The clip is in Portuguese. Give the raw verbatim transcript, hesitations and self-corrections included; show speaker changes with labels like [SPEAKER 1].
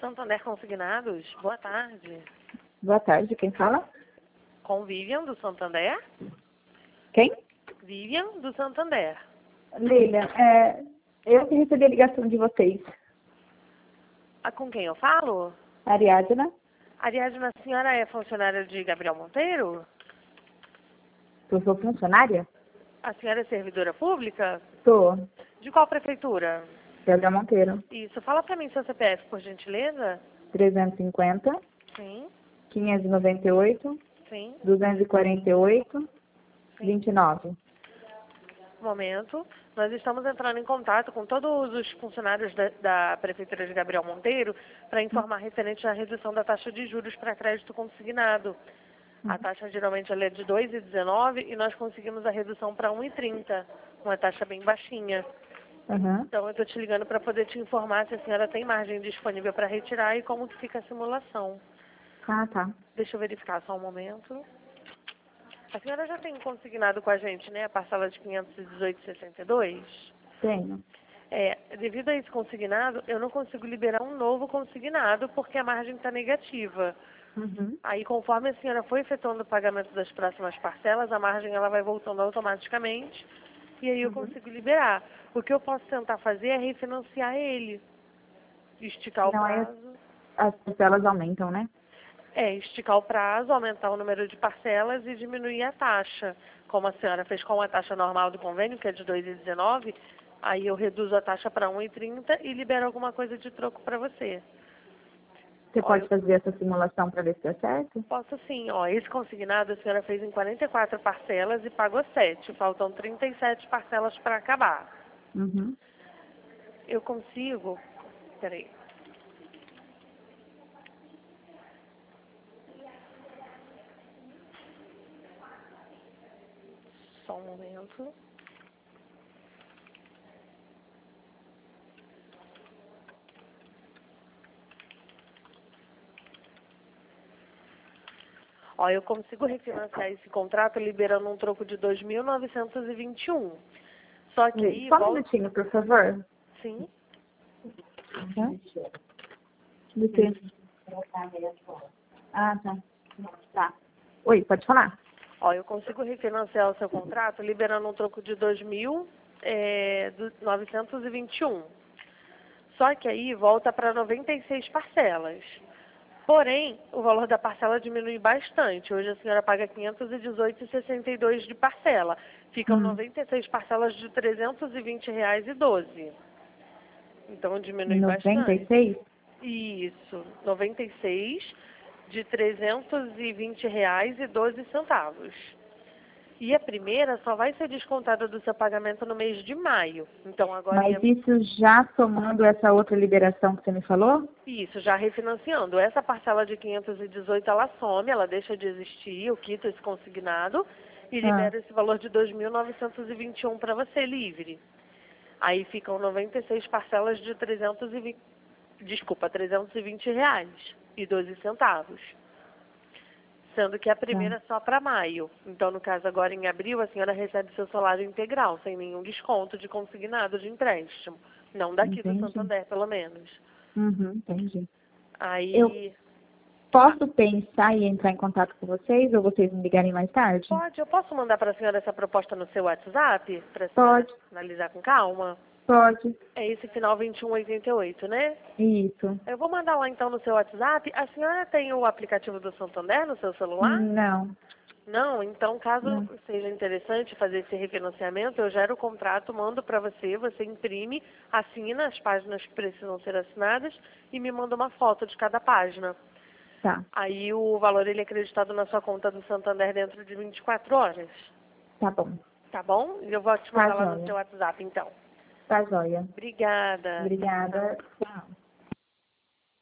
[SPEAKER 1] Santander Consignados. Boa tarde.
[SPEAKER 2] Boa tarde, quem fala?
[SPEAKER 1] Com Vivian, do Santander.
[SPEAKER 2] Quem?
[SPEAKER 1] Vivian, do Santander.
[SPEAKER 2] Lilian, é, eu que recebi a ligação de vocês.
[SPEAKER 1] Ah, com quem eu falo?
[SPEAKER 2] Ariadna,
[SPEAKER 1] Ariadna, a senhora é funcionária de Gabriel Monteiro?
[SPEAKER 2] eu sou funcionária?
[SPEAKER 1] A senhora é servidora pública?
[SPEAKER 2] Sou,
[SPEAKER 1] De qual prefeitura?
[SPEAKER 2] Gabriel Monteiro.
[SPEAKER 1] Isso, fala pra mim seu C P F, por gentileza.
[SPEAKER 2] trezentos e cinquenta,
[SPEAKER 1] Sim,
[SPEAKER 2] quinhentos e noventa e oito,
[SPEAKER 1] sim,
[SPEAKER 2] duzentos e quarenta e oito,
[SPEAKER 1] sim.
[SPEAKER 2] vinte e nove.
[SPEAKER 1] Momento. Nós estamos entrando em contato com todos os funcionários da, da Prefeitura de Gabriel Monteiro para informar referente à redução da taxa de juros para crédito consignado. A taxa geralmente ela é de dois vírgula dezenove e nós conseguimos a redução para um vírgula trinta, uma taxa bem baixinha.
[SPEAKER 2] Uhum.
[SPEAKER 1] Então eu estou te ligando para poder te informar se a senhora tem margem disponível para retirar e como que fica a simulação.
[SPEAKER 2] Ah, tá.
[SPEAKER 1] Deixa eu verificar só um momento. A senhora já tem consignado com a gente, né, a parcela de quinhentos e dezoito vírgula sessenta e dois?
[SPEAKER 2] Tenho.
[SPEAKER 1] É, devido a esse consignado, eu não consigo liberar um novo consignado porque a margem está negativa.
[SPEAKER 2] Uhum.
[SPEAKER 1] Aí, conforme a senhora for efetuando o pagamento das próximas parcelas, a margem ela vai voltando automaticamente e aí eu
[SPEAKER 2] Uhum.
[SPEAKER 1] consigo liberar. O que eu posso tentar fazer é refinanciar ele, esticar o
[SPEAKER 2] Não, aí
[SPEAKER 1] prazo.
[SPEAKER 2] as parcelas aumentam, né?
[SPEAKER 1] É, esticar o prazo, aumentar o número de parcelas e diminuir a taxa. Como a senhora fez com a taxa normal do convênio, que é de dois vírgula dezenove, aí eu reduzo a taxa para um vírgula trinta e libero alguma coisa de troco para você.
[SPEAKER 2] Você
[SPEAKER 1] Ó,
[SPEAKER 2] pode
[SPEAKER 1] eu
[SPEAKER 2] fazer essa simulação para ver se é certo?
[SPEAKER 1] posso sim, ó, esse consignado a senhora fez em quarenta e quatro parcelas e pagou sete, faltam trinta e sete parcelas para acabar.
[SPEAKER 2] Uhum.
[SPEAKER 1] Eu consigo, peraí, só um momento. Ó, eu consigo refinanciar esse contrato liberando um troco de dois mil novecentos e vinte e um. Só que aí,
[SPEAKER 2] Só um
[SPEAKER 1] volta...
[SPEAKER 2] minutinho, por favor.
[SPEAKER 1] Sim.
[SPEAKER 2] Tá? Do quê? Ah, tá. Tá. Oi, pode falar?
[SPEAKER 1] Ó, eu consigo refinanciar o seu contrato liberando um troco de dois mil novecentos e vinte e um. Só que aí volta para noventa e seis parcelas. Porém, o valor da parcela diminui bastante. Hoje a senhora paga quinhentos e dezoito vírgula sessenta e dois de parcela. Ficam
[SPEAKER 2] Hum.
[SPEAKER 1] noventa e seis parcelas de trezentos e vinte reais e doze. Então diminui
[SPEAKER 2] noventa e
[SPEAKER 1] bastante.
[SPEAKER 2] seis?
[SPEAKER 1] Isso, noventa e seis de trezentos e vinte reais e doze centavos. E a primeira só vai ser descontada do seu pagamento no mês de maio. Então agora
[SPEAKER 2] Mas
[SPEAKER 1] em...
[SPEAKER 2] isso já somando essa outra liberação que você me falou?
[SPEAKER 1] Isso, já refinanciando. Essa parcela de quinhentos e dezoito ela some, ela deixa de existir, eu quito esse consignado e
[SPEAKER 2] Ah,
[SPEAKER 1] libero esse valor de dois mil novecentos e vinte e um para você livre. Aí ficam noventa e seis parcelas de trezentos e vinte, desculpa, trezentos e vinte reais e doze centavos. Sendo que a primeira é só para maio. Então, no caso, agora em abril, a senhora recebe seu salário integral, sem nenhum desconto de consignado de empréstimo. Não daqui do
[SPEAKER 2] entendi.
[SPEAKER 1] Santander, pelo menos.
[SPEAKER 2] Uhum, entendi. Eu
[SPEAKER 1] Aí, ah,
[SPEAKER 2] posso pensar em entrar em contato com vocês ou vocês me ligarem mais tarde?
[SPEAKER 1] pode, eu posso mandar para a senhora essa proposta no seu WhatsApp? Para a senhora
[SPEAKER 2] Pode,
[SPEAKER 1] analisar com calma?
[SPEAKER 2] pode.
[SPEAKER 1] É esse final vinte e um oitenta e oito, né?
[SPEAKER 2] Isso.
[SPEAKER 1] Eu vou mandar lá então no seu WhatsApp. A senhora tem o aplicativo do Santander no seu celular?
[SPEAKER 2] Não,
[SPEAKER 1] Não, então caso
[SPEAKER 2] não.
[SPEAKER 1] seja interessante fazer esse refinanciamento, eu gero o contrato, mando para você, você imprime, assina as páginas que precisam ser assinadas e me manda uma foto de cada página.
[SPEAKER 2] Tá,
[SPEAKER 1] Aí o valor ele é acreditado na sua conta do Santander dentro de vinte e quatro horas.
[SPEAKER 2] tá bom.
[SPEAKER 1] Tá bom? Eu vou te
[SPEAKER 2] Tá
[SPEAKER 1] mandar lá no
[SPEAKER 2] joia.
[SPEAKER 1] seu WhatsApp então.
[SPEAKER 2] Tá joia.
[SPEAKER 1] Obrigada. Tchau, tchau.
[SPEAKER 2] Obrigada. Tchau.